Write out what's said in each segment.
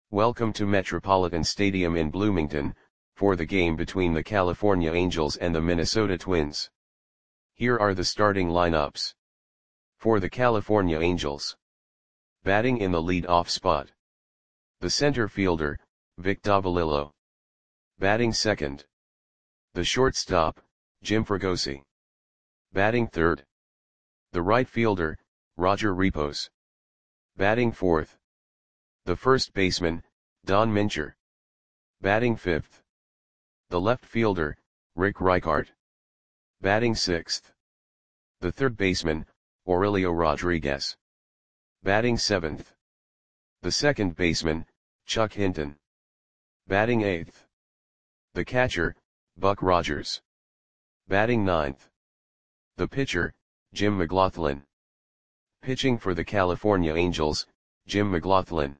Welcome to Metropolitan Stadium in Bloomington, for the game between the California Angels and the Minnesota Twins. Here are the starting lineups. For the California Angels. Batting in the lead-off spot. The center fielder, Vic Davalillo. Batting second. The shortstop, Jim Fregosi. Batting third. The right fielder, Roger Repos. Batting fourth. The first baseman, Don Mincher. Batting fifth. The left fielder, Rick Reichart. Batting sixth. The third baseman, Aurelio Rodriguez. Batting seventh. The second baseman, Chuck Hinton. Batting eighth. The catcher, Buck Rogers. Batting ninth. The pitcher, Jim McLaughlin. Pitching for the California Angels, Jim McLaughlin.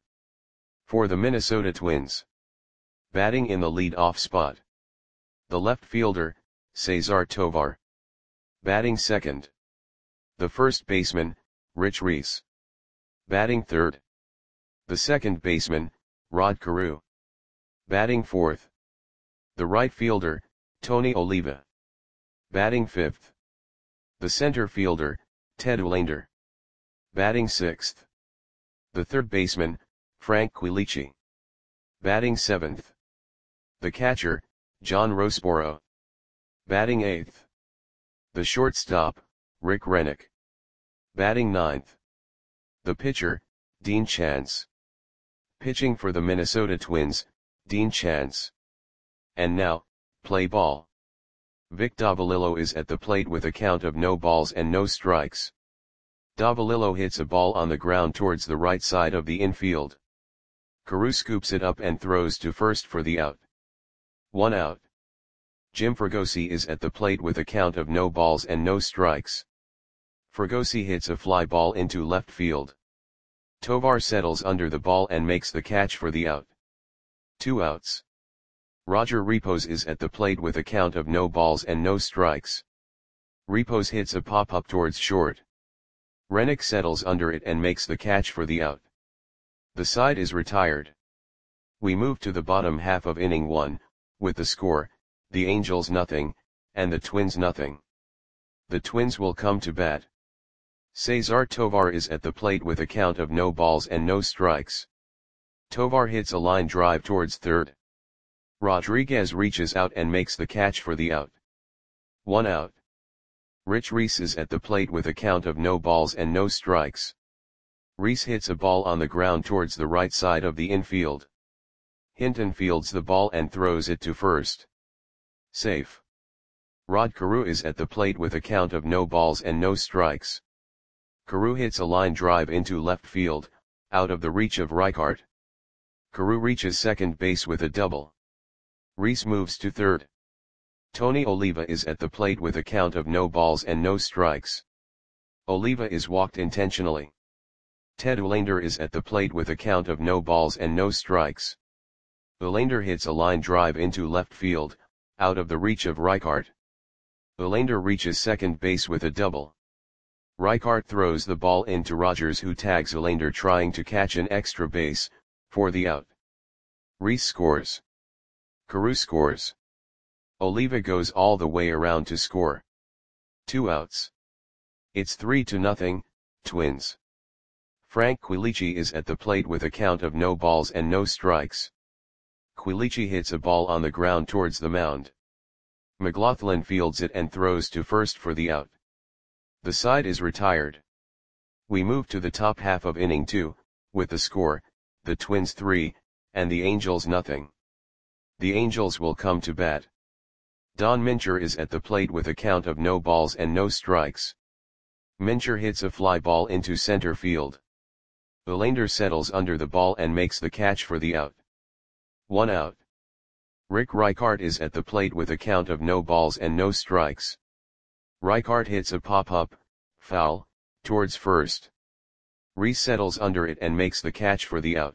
For the Minnesota Twins. Batting in the lead-off spot. The left fielder, Cesar Tovar. Batting second. The first baseman, Rich Reese. Batting third. The second baseman, Rod Carew. Batting fourth. The right fielder, Tony Oliva. Batting fifth. The center fielder, Ted Olander. Batting sixth. The third baseman, Frank Quilici. Batting seventh. The catcher, John Roseboro. Batting eighth. The shortstop, Rick Rennick. Batting ninth. The pitcher, Dean Chance. Pitching for the Minnesota Twins, Dean Chance. And now, play ball. Vic Davalillo is at the plate with a count of no balls and no strikes. Davalillo hits a ball on the ground towards the right side of the infield. Carew scoops it up and throws to first for the out. 1 out. Jim Fregosi is at the plate with a count of no balls and no strikes. Fregosi hits a fly ball into left field. Tovar settles under the ball and makes the catch for the out. 2 outs. Roger Repos is at the plate with a count of no balls and no strikes. Repos hits a pop-up towards short. Rennick settles under it and makes the catch for the out. The side is retired. We move to the bottom half of inning 1, with the score, the Angels nothing, and the Twins nothing. The Twins will come to bat. Cesar Tovar is at the plate with a count of no balls and no strikes. Tovar hits a line drive towards third. Rodriguez reaches out and makes the catch for the out. 1 out. Rich Reese is at the plate with a count of no balls and no strikes. Reese hits a ball on the ground towards the right side of the infield. Hinton fields the ball and throws it to first. Safe. Rod Carew is at the plate with a count of no balls and no strikes. Carew hits a line drive into left field, out of the reach of Reichart. Carew reaches second base with a double. Reese moves to third. Tony Oliva is at the plate with a count of no balls and no strikes. Oliva is walked intentionally. Ted Olander is at the plate with a count of no balls and no strikes. Olander hits a line drive into left field, out of the reach of Reichart. Olander reaches second base with a double. Reichart throws the ball into Rogers, who tags Olander trying to catch an extra base, for the out. Reese scores. Carew scores. Oliva goes all the way around to score. 2 outs. It's 3-0, Twins. Frank Quilici is at the plate with a count of no balls and no strikes. Quilici hits a ball on the ground towards the mound. McLaughlin fields it and throws to first for the out. The side is retired. We move to the top half of inning 2, with the score, the Twins 3, and the Angels nothing. The Angels will come to bat. Don Mincher is at the plate with a count of no balls and no strikes. Mincher hits a fly ball into center field. Olander settles under the ball and makes the catch for the out. 1 out. Rick Reichart is at the plate with a count of no balls and no strikes. Reichart hits a pop-up, foul, towards first. Reese settles under it and makes the catch for the out.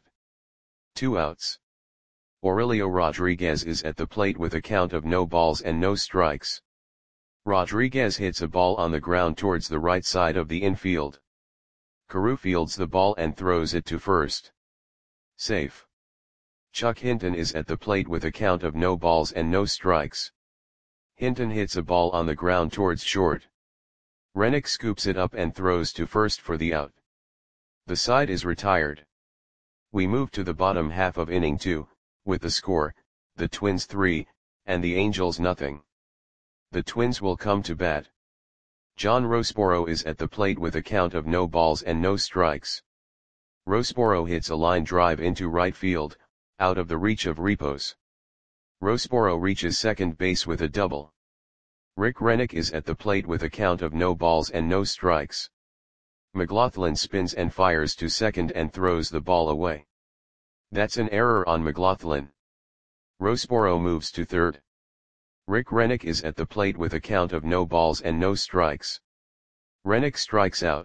2 outs. Aurelio Rodriguez is at the plate with a count of no balls and no strikes. Rodriguez hits a ball on the ground towards the right side of the infield. Carew fields the ball and throws it to first. Safe. Chuck Hinton is at the plate with a count of no balls and no strikes. Hinton hits a ball on the ground towards short. Rennick scoops it up and throws to first for the out. The side is retired. We move to the bottom half of inning 2, with the score, the Twins 3, and the Angels nothing. The Twins will come to bat. John Roseboro is at the plate with a count of no balls and no strikes. Roseboro hits a line drive into right field, out of the reach of Repos. Roseboro reaches second base with a double. Rick Rennick is at the plate with a count of no balls and no strikes. McLaughlin spins and fires to second and throws the ball away. That's an error on McLaughlin. Roseboro moves to third. Rick Rennick is at the plate with a count of no balls and no strikes. Rennick strikes out.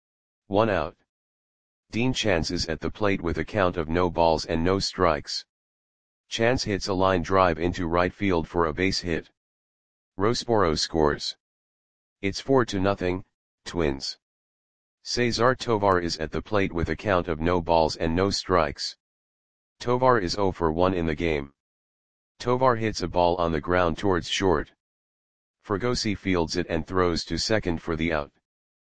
1 out. Dean Chance is at the plate with a count of no balls and no strikes. Chance hits a line drive into right field for a base hit. Roseboro scores. It's 4-0, Twins. Cesar Tovar is at the plate with a count of no balls and no strikes. Tovar is 0 for 1 in the game. Tovar hits a ball on the ground towards short. Fregosi fields it and throws to second for the out.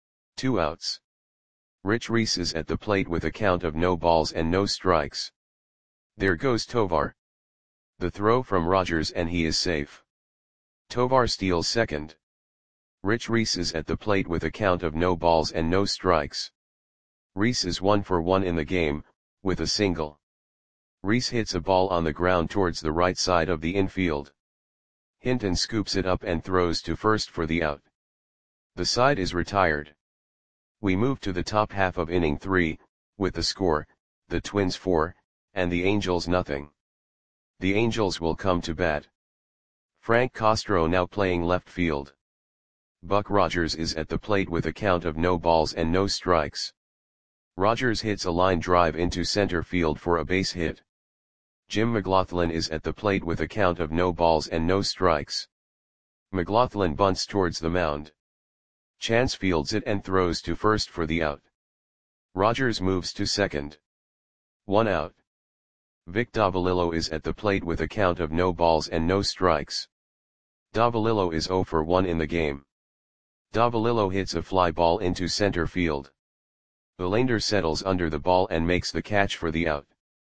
2 outs. Rich Reese is at the plate with a count of no balls and no strikes. There goes Tovar. The throw from Rogers and he is safe. Tovar steals second. Rich Reese is at the plate with a count of no balls and no strikes. Reese is 1 for 1 in the game, with a single. Reese hits a ball on the ground towards the right side of the infield. Hinton scoops it up and throws to first for the out. The side is retired. We move to the top half of inning 3, with the score, the Twins 4, and the Angels nothing. The Angels will come to bat. Frank Castro now playing left field. Buck Rogers is at the plate with a count of no balls and no strikes. Rogers hits a line drive into center field for a base hit. Jim McLaughlin is at the plate with a count of no balls and no strikes. McLaughlin bunts towards the mound. Chance fields it and throws to first for the out. Rogers moves to second. 1 out. Vic Davalillo is at the plate with a count of no balls and no strikes. Davalillo is 0 for 1 in the game. Davalillo hits a fly ball into center field. Belander settles under the ball and makes the catch for the out.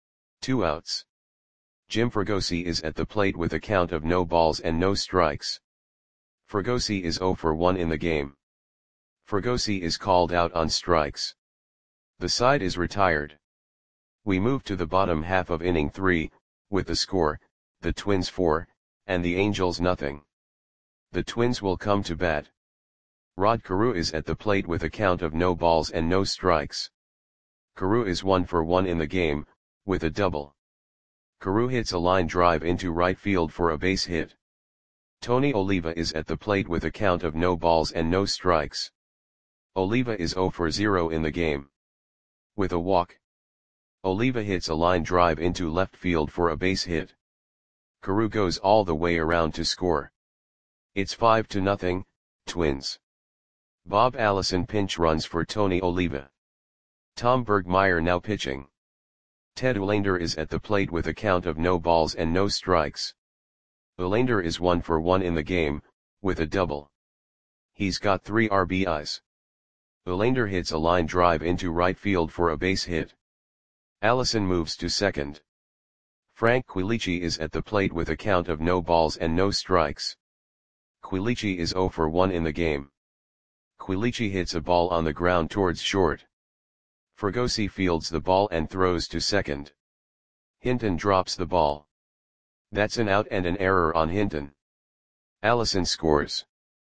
2 outs. Jim Fregosi is at the plate with a count of no balls and no strikes. Fregosi is 0 for 1 in the game. Fregosi is called out on strikes. The side is retired. We move to the bottom half of inning 3, with the score, the Twins 4, and the Angels nothing. The Twins will come to bat. Rod Carew is at the plate with a count of no balls and no strikes. Carew is 1 for 1 in the game, with a double. Carew hits a line drive into right field for a base hit. Tony Oliva is at the plate with a count of no balls and no strikes. Oliva is 0 for 0 in the game. With a walk. Oliva hits a line drive into left field for a base hit. Carew goes all the way around to score. It's 5-0, Twins. Bob Allison pinch runs for Tony Oliva. Tom Bergmeyer now pitching. Ted Uhlaender is at the plate with a count of no balls and no strikes. Uhlaender is 1 for 1 in the game, with a double. He's got 3 RBIs. Uhlaender hits a line drive into right field for a base hit. Allison moves to second. Frank Quilici is at the plate with a count of no balls and no strikes. Quilici is 0 for 1 in the game. Quilici hits a ball on the ground towards short. Fregosi fields the ball and throws to second. Hinton drops the ball. That's an out and an error on Hinton. Allison scores.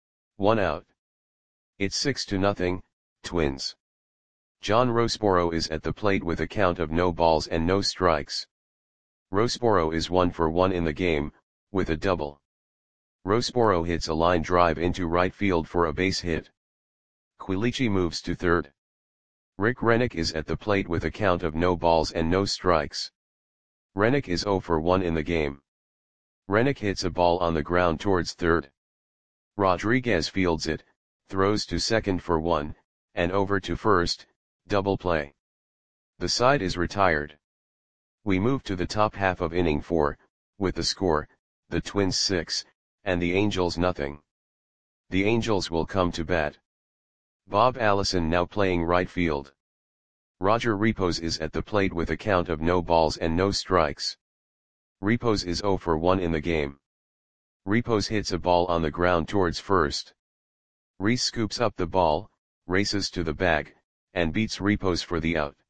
1 out. It's 6-0, Twins. John Roseboro is at the plate with a count of no balls and no strikes. Roseboro is 1 for 1 in the game, with a double. Roseboro hits a line drive into right field for a base hit. Quilici moves to third. Rick Rennick is at the plate with a count of no balls and no strikes. Rennick is 0 for 1 in the game. Rennick hits a ball on the ground towards third. Rodriguez fields it, throws to second for 1, and over to first, double play. The side is retired. We move to the top half of inning 4, with the score, the Twins 6, and the Angels nothing. The Angels will come to bat. Bob Allison now playing right field. Roger Repos is at the plate with a count of no balls and no strikes. Repos is 0 for 1 in the game. Repos hits a ball on the ground towards first. Rhys scoops up the ball, races to the bag, and beats Repos for the out.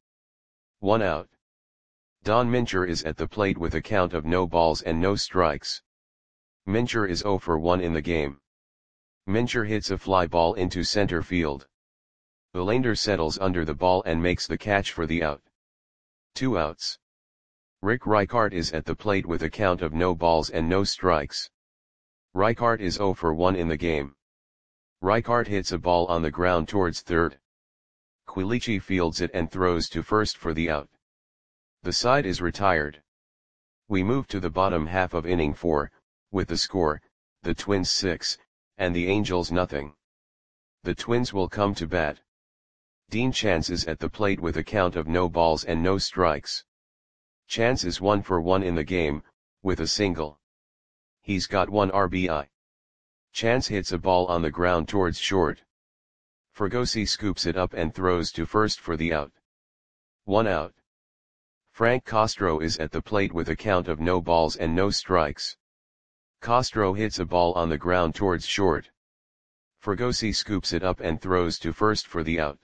1 out. Don Mincher is at the plate with a count of no balls and no strikes. Mincher is 0 for 1 in the game. Mincher hits a fly ball into center field. Verlander settles under the ball and makes the catch for the out. 2 outs. Rick Reichart is at the plate with a count of no balls and no strikes. Reichart is 0 for 1 in the game. Reichart hits a ball on the ground towards third. Quilici fields it and throws to first for the out. The side is retired. We move to the bottom half of inning 4, with the score, the Twins 6, and the Angels nothing. The Twins will come to bat. Dean Chance is at the plate with a count of no balls and no strikes. Chance is 1 for 1 in the game, with a single. He's got 1 RBI. Chance hits a ball on the ground towards short. Fregosi scoops it up and throws to first for the out. 1 out. Frank Castro is at the plate with a count of no balls and no strikes. Castro hits a ball on the ground towards short. Fregosi scoops it up and throws to first for the out.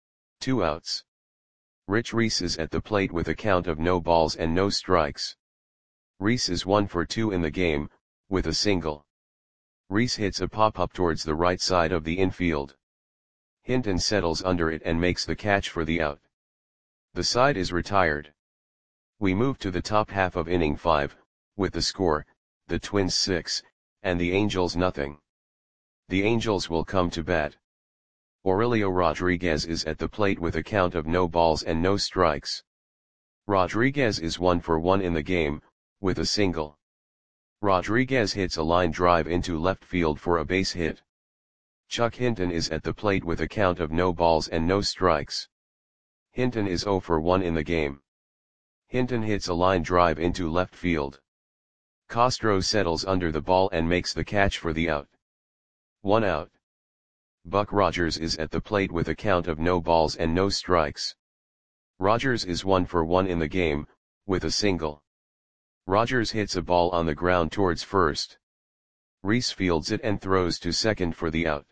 2 outs. Rich Rhys is at the plate with a count of no balls and no strikes. Rhys is 1 for 2 in the game, with a single. Rhys hits a pop-up towards the right side of the infield. Hinton settles under it and makes the catch for the out. The side is retired. We move to the top half of inning 5, with the score, the Twins 6, and the Angels nothing. The Angels will come to bat. Aurelio Rodriguez is at the plate with a count of no balls and no strikes. Rodriguez is 1 for 1 in the game, with a single. Rodriguez hits a line drive into left field for a base hit. Chuck Hinton is at the plate with a count of no balls and no strikes. Hinton is 0 for 1 in the game. Hinton hits a line drive into left field. Castro settles under the ball and makes the catch for the out. 1 out. Buck Rogers is at the plate with a count of no balls and no strikes. Rogers is 1 for 1 in the game, with a single. Rogers hits a ball on the ground towards first. Rhys fields it and throws to second for the out.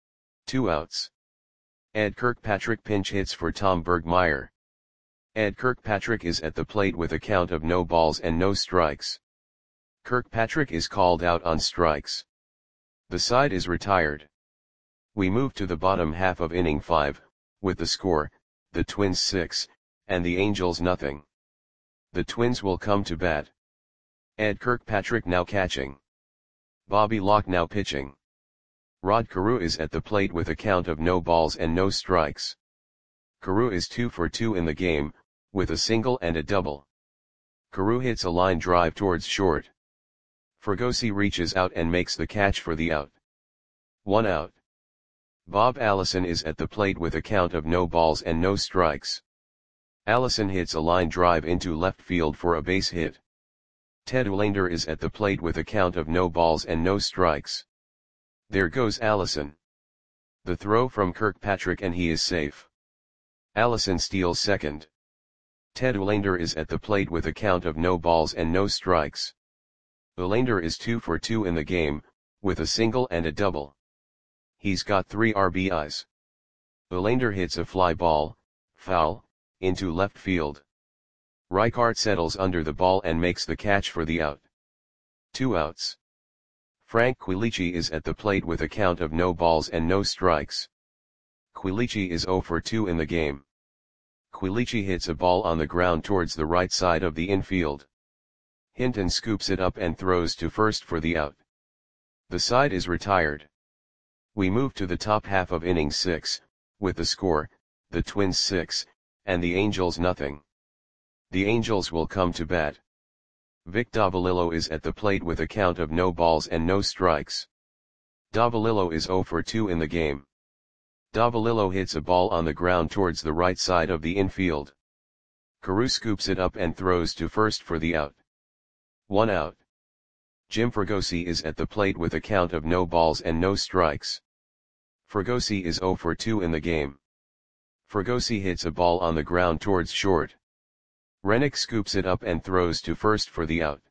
2 outs. Ed Kirkpatrick pinch hits for Tom Bergmeyer. Ed Kirkpatrick is at the plate with a count of no balls and no strikes. Kirkpatrick is called out on strikes. The side is retired. We move to the bottom half of inning 5, with the score, the Twins 6, and the Angels nothing. The Twins will come to bat. Ed Kirkpatrick now catching. Bobby Locke now pitching. Rod Carew is at the plate with a count of no balls and no strikes. Carew is 2 for 2 in the game, with a single and a double. Carew hits a line drive towards short. Fregosi reaches out and makes the catch for the out. 1 out. Bob Allison is at the plate with a count of no balls and no strikes. Allison hits a line drive into left field for a base hit. Ted Olander is at the plate with a count of no balls and no strikes. There goes Allison. The throw from Kirkpatrick and he is safe. Allison steals second. Ted Olander is at the plate with a count of no balls and no strikes. Olander is 2 for 2 in the game, with a single and a double. He's got 3 RBIs. Olander hits a fly ball, foul, into left field. Reichart settles under the ball and makes the catch for the out. 2 outs. Frank Quilici is at the plate with a count of no balls and no strikes. Quilici is 0 for 2 in the game. Quilici hits a ball on the ground towards the right side of the infield. Hinton scoops it up and throws to first for the out. The side is retired. We move to the top half of inning 6, with the score, the Twins 6, and the Angels nothing. The Angels will come to bat. Vic Davalillo is at the plate with a count of no balls and no strikes. Davalillo is 0 for 2 in the game. Davalillo hits a ball on the ground towards the right side of the infield. Carew scoops it up and throws to first for the out. 1 out. Jim Fregosi is at the plate with a count of no balls and no strikes. Fregosi is 0 for 2 in the game. Fregosi hits a ball on the ground towards short. Rennick scoops it up and throws to first for the out.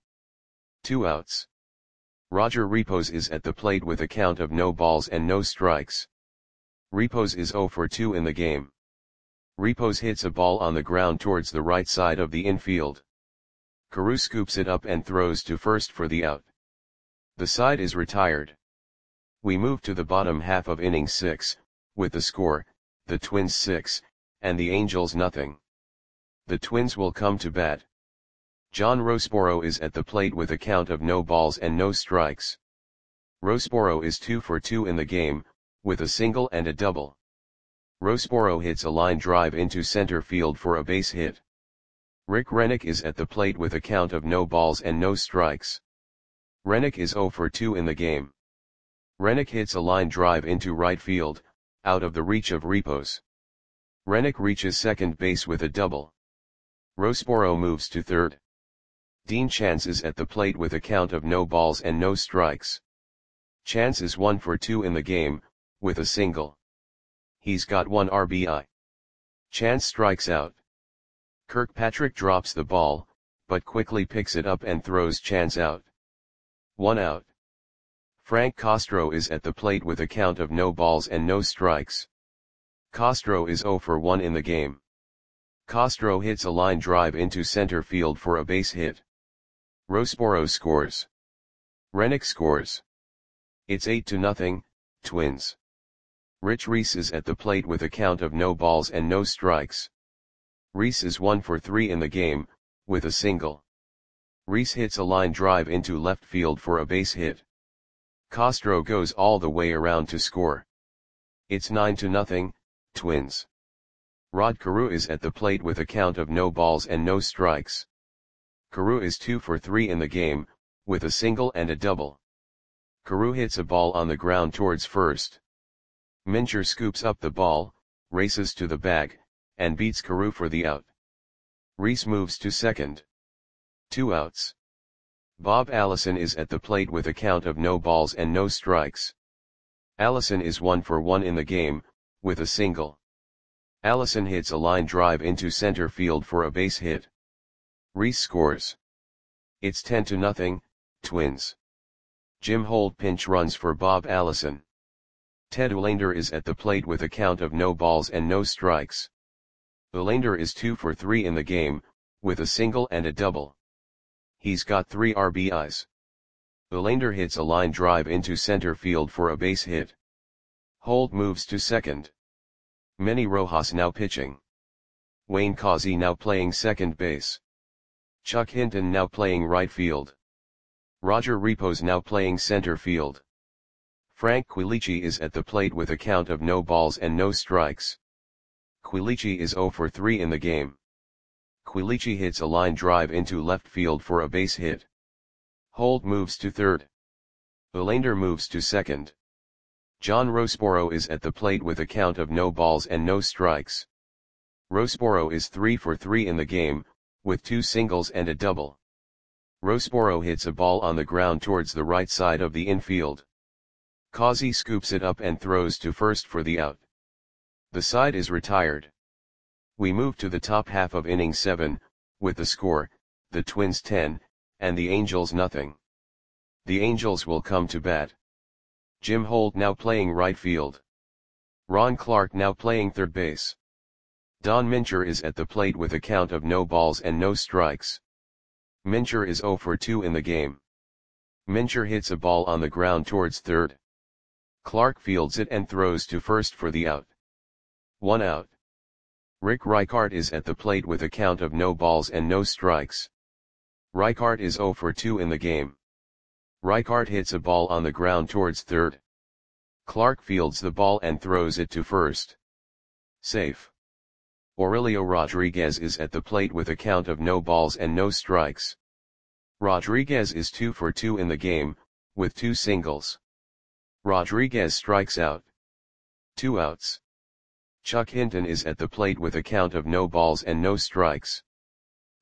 2 outs. Roger Repos is at the plate with a count of no balls and no strikes. Repos is 0 for 2 in the game. Repos hits a ball on the ground towards the right side of the infield. Carew scoops it up and throws to first for the out. The side is retired. We move to the bottom half of inning 6, with the score, the Twins 6, and the Angels nothing. The Twins will come to bat. John Roseboro is at the plate with a count of no balls and no strikes. Roseboro is 2 for 2 in the game, with a single and a double. Roseboro hits a line drive into center field for a base hit. Rick Rennick is at the plate with a count of no balls and no strikes. Rennick is 0 for 2 in the game. Rennick hits a line drive into right field, out of the reach of Repos. Rennick reaches second base with a double. Roseboro moves to third. Dean Chance is at the plate with a count of no balls and no strikes. Chance is 1 for 2 in the game, with a single. He's got 1 RBI. Chance strikes out. Kirkpatrick drops the ball, but quickly picks it up and throws Chance out. 1 out. Frank Castro is at the plate with a count of no balls and no strikes. Castro is 0 for 1 in the game. Castro hits a line drive into center field for a base hit. Roseboro scores. Rennick scores. It's 8-0, Twins. Rich Reese is at the plate with a count of no balls and no strikes. Reese is 1 for 3 in the game, with a single. Reese hits a line drive into left field for a base hit. Castro goes all the way around to score. It's 9-0, Twins. Rod Carew is at the plate with a count of no balls and no strikes. Carew is 2 for 3 in the game, with a single and a double. Carew hits a ball on the ground towards first. Mincher scoops up the ball, races to the bag, and beats Carew for the out. Reese moves to second. 2 outs. Bob Allison is at the plate with a count of no balls and no strikes. Allison is 1 for 1 in the game, with a single. Allison hits a line drive into center field for a base hit. Reese scores. It's 10-0, Twins. Jim Holt pinch runs for Bob Allison. Ted Olander is at the plate with a count of no balls and no strikes. Olander is 2 for 3 in the game, with a single and a double. He's got 3 RBIs. Olander hits a line drive into center field for a base hit. Holt moves to second. Manny Rojas now pitching. Wayne Causey now playing second base. Chuck Hinton now playing right field. Roger Repos now playing center field. Frank Quilici is at the plate with a count of no balls and no strikes. Quilici is 0 for 3 in the game. Quilici hits a line drive into left field for a base hit. Holt moves to third. Olander moves to second. John Roseboro is at the plate with a count of no balls and no strikes. Roseboro is 3 for 3 in the game, with 2 singles and a double. Roseboro hits a ball on the ground towards the right side of the infield. Causey scoops it up and throws to first for the out. The side is retired. We move to the top half of inning 7, with the score, the Twins 10, and the Angels nothing. The Angels will come to bat. Jim Holt now playing right field. Ron Clark now playing third base. Don Mincher is at the plate with a count of no balls and no strikes. Mincher is 0 for 2 in the game. Mincher hits a ball on the ground towards third. Clark fields it and throws to first for the out. 1 out. Rick Reichart is at the plate with a count of no balls and no strikes. Reichart is 0 for 2 in the game. Reichart hits a ball on the ground towards third. Clark fields the ball and throws it to first. Safe. Aurelio Rodriguez is at the plate with a count of no balls and no strikes. Rodriguez is 2 for 2 in the game, with 2 singles. Rodriguez strikes out. 2 outs. Chuck Hinton is at the plate with a count of no balls and no strikes.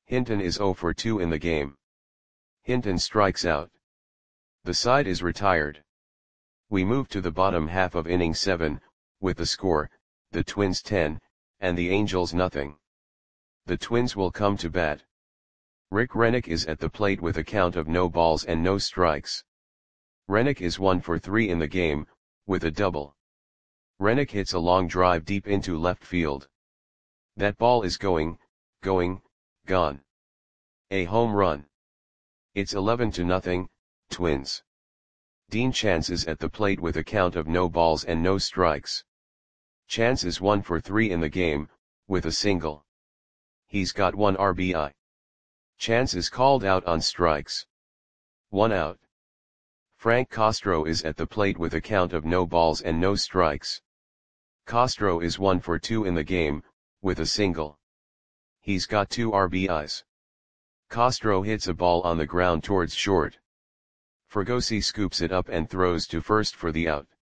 Hinton is 0 for 2 in the game. Hinton strikes out. The side is retired. We move to the bottom half of inning 7, with the score, the Twins 10, and the Angels nothing. The Twins will come to bat. Rick Rennick is at the plate with a count of no balls and no strikes. Rennick is 1 for 3 in the game, with a double. Rennick hits a long drive deep into left field. That ball is going, gone. A home run. It's 11-0, Twins. Dean Chance is at the plate with a count of no balls and no strikes. Chance is 1 for 3 in the game, with a single. He's got 1 RBI. Chance is called out on strikes. 1 out. Frank Castro is at the plate with a count of no balls and no strikes. Castro is 1 for 2 in the game, with a single. He's got 2 RBIs. Castro hits a ball on the ground towards short. Fregosi scoops it up and throws to first for the out.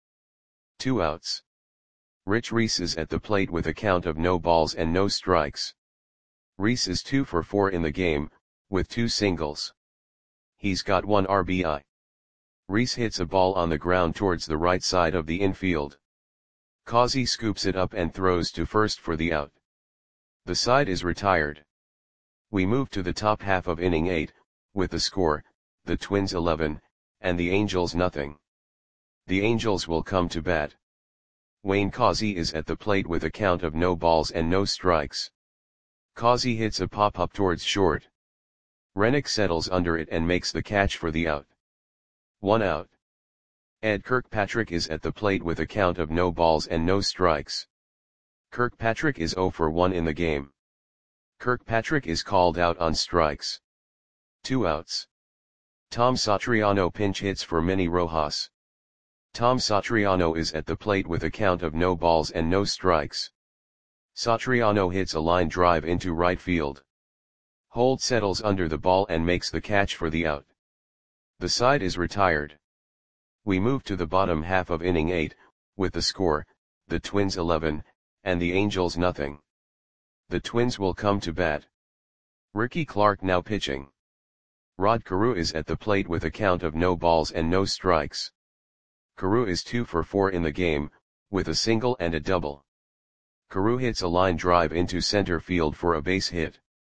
2 outs. Rich Reese is at the plate with a count of no balls and no strikes. Reese is 2 for 4 in the game, with 2 singles. He's got 1 RBI. Reese hits a ball on the ground towards the right side of the infield. Causey scoops it up and throws to first for the out. The side is retired. We move to the top half of inning 8, with the score, the Twins 11, and the Angels nothing. The Angels will come to bat. Wayne Causey is at the plate with a count of no balls and no strikes. Causey hits a pop-up towards short. Rennick settles under it and makes the catch for the out. 1 out. Ed Kirkpatrick is at the plate with a count of no balls and no strikes. Kirkpatrick is 0 for 1 in the game. Kirkpatrick is called out on strikes. 2 outs. Tom Satriano pinch hits for Manny Rojas. Tom Satriano is at the plate with a count of no balls and no strikes. Satriano hits a line drive into right field. Holt settles under the ball and makes the catch for the out. The side is retired. We move to the bottom half of inning 8, with the score, the Twins 11, and the Angels nothing. The Twins will come to bat. Ricky Clark now pitching. Rod Carew is at the plate with a count of no balls and no strikes. Carew is 2 for 4 in the game, with a single and a double. Carew hits a line drive into center field for a base hit.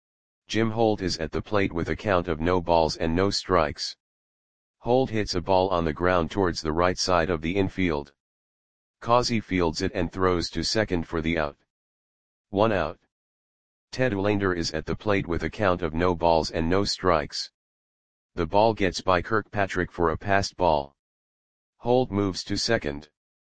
Jim Holt is at the plate with a count of no balls and no strikes. Holt hits a ball on the ground towards the right side of the infield. Causey fields it and throws to second for the out. 1 out. Ted Olander is at the plate with a count of no balls and no strikes. The ball gets by Kirkpatrick for a passed ball. Holt moves to second.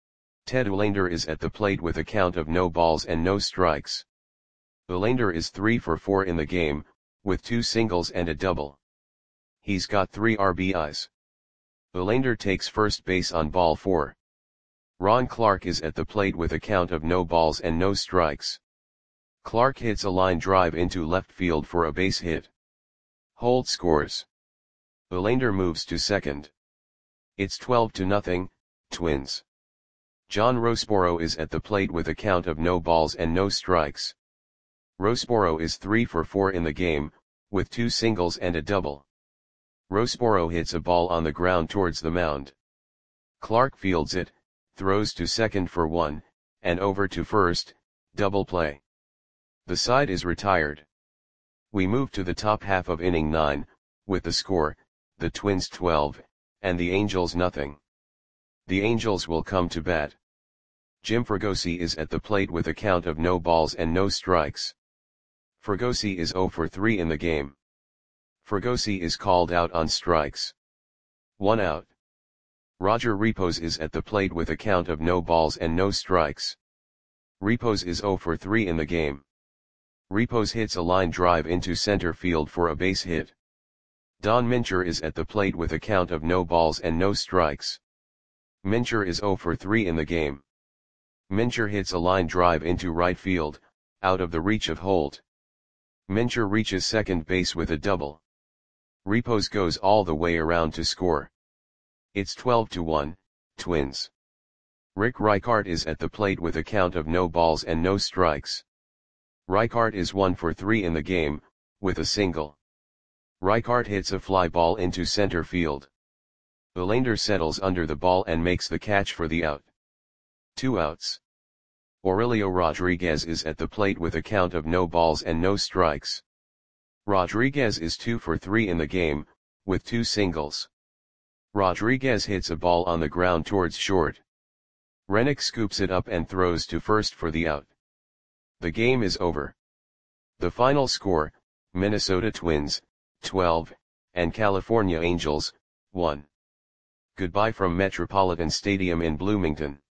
Ted Olander is at the plate with a count of no balls and no strikes. Olander is 3 for 4 in the game, with 2 singles and a double. He's got 3 RBIs. Olander takes first base on ball 4. Ron Clark is at the plate with a count of no balls and no strikes. Clark hits a line drive into left field for a base hit. Holt scores. Olander moves to second. It's 12-0, Twins. John Roseboro is at the plate with a count of no balls and no strikes. Roseboro is 3 for 4 in the game, with 2 singles and a double. Roseboro hits a ball on the ground towards the mound. Clark fields it, throws to second for 1, and over to first, double play. The side is retired. We move to the top half of inning 9, with the score, the Twins 12, and the Angels nothing. The Angels will come to bat. Jim Fregosi is at the plate with a count of no balls and no strikes. Fregosi is 0 for 3 in the game. Fregosi is called out on strikes. 1 out. Roger Repos is at the plate with a count of no balls and no strikes. Repos is 0 for 3 in the game. Repos hits a line drive into center field for a base hit. Don Mincher is at the plate with a count of no balls and no strikes. Mincher is 0 for 3 in the game. Mincher hits a line drive into right field, out of the reach of Holt. Mincher reaches second base with a double. Repos goes all the way around to score. It's 12-1, Twins. Rick Reichart is at the plate with a count of no balls and no strikes. Reichart is 1 for 3 in the game, with a single. Rijkaard hits a fly ball into center field. Ulander settles under the ball and makes the catch for the out. 2 outs. Aurelio Rodriguez is at the plate with a count of no balls and no strikes. Rodriguez is 2 for 3 in the game, with 2 singles. Rodriguez hits a ball on the ground towards short. Rennick scoops it up and throws to first for the out. The game is over. The final score, Minnesota Twins, 12, and California Angels, 1. Goodbye from Metropolitan Stadium in Bloomington.